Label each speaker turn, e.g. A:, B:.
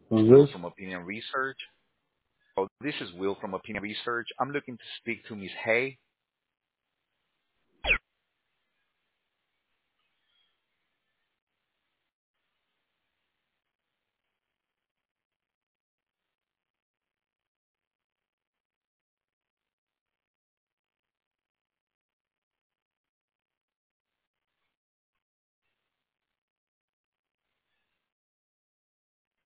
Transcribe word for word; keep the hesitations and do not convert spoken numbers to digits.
A: Who's
B: Will
A: this?
B: from Opinion Research. Oh, this is Will from Opinion Research. I'm looking to speak to Miss Hay.